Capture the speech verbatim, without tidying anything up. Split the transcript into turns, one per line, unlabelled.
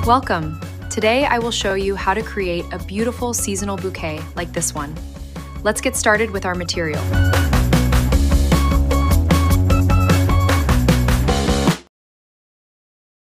Welcome! Today I will show you how to create a beautiful seasonal bouquet like this one. Let's get started with our material.